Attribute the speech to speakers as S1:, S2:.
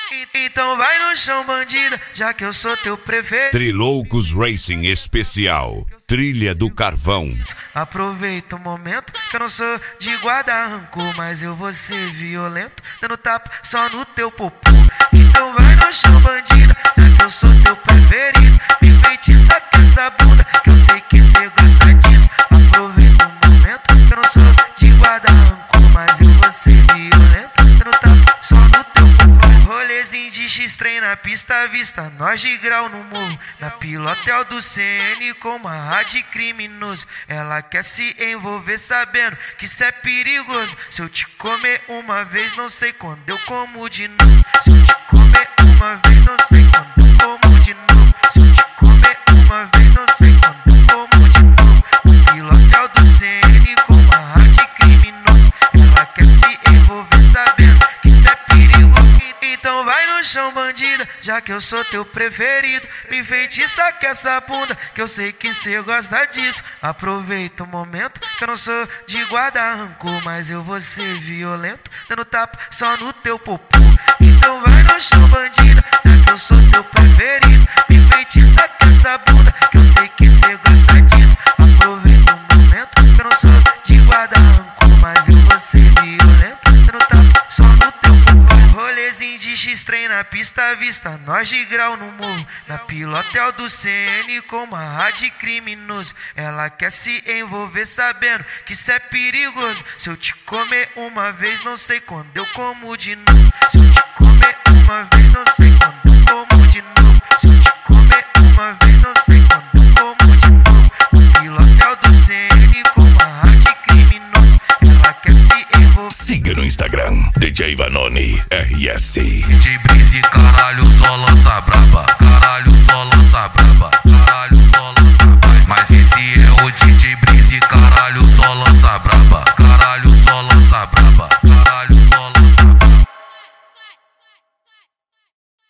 S1: Então vai no chão, bandida, já que eu sou teu preferido.
S2: Triloucos Racing Especial, Trilha do Carvão.
S1: Aproveita o momento que eu não sou de guarda rancor, mas eu vou ser violento, dando tapa só no teu popô. Então vai no chão, bandida, já que eu sou teu preferido. Me enfeitiça com essa bunda, que eu sei que cê gosta disso. Aproveita o momento que eu não sou de guarda rancor, mas eu vou ser violento, dando tapa só no teu popô. Rolezinho de X-Trem na pista à vista, nós de grau no morro, na pilotel do CN com uma rádio criminoso. Ela quer se envolver sabendo que cê é perigoso. Se eu te comer uma vez, não sei quando eu como de novo. Se eu te comer uma vez, não sei quando eu como de novo. Se eu te comer uma vez, não sei quando eu como de novo. No pilotel do CN com uma rádio criminoso. Ela quer se envolver sabendo que cê é perigoso. Então vai no chão, bandida, já que eu sou teu preferido. Me enfeitiça com essa bunda, que eu sei que cê gosta disso. Aproveita o momento que eu não sou de guarda rancor, mas eu vou ser violento, dando tapa só no teu popô. Então vai no chão, bandida, já que eu sou teu preferido. Me enfeitiça com essa bunda, que eu sei que cê gosta disso. Aproveita o momento que eu não sou de guarda rancor, mas eu vou ser violento, dando tapa só no teu popô. Rolezinho de X-Trem na pista à vista, nós de grau no morro, na pilotel do CN com uma rádio criminoso. Ela quer se envolver sabendo que cê é perigoso. Se eu te comer uma vez, não sei quando eu como de novo. Se eu te comer uma vez, não sei quando eu como de novo. Se eu te comer uma vez, não sei quando eu como de novo. No pilotel do CN com uma rádio criminoso. Ela quer se envolver.
S2: Siga no Instagram, DJ Vanoni RS.
S3: DJ Breezy, caralho, só lança braba.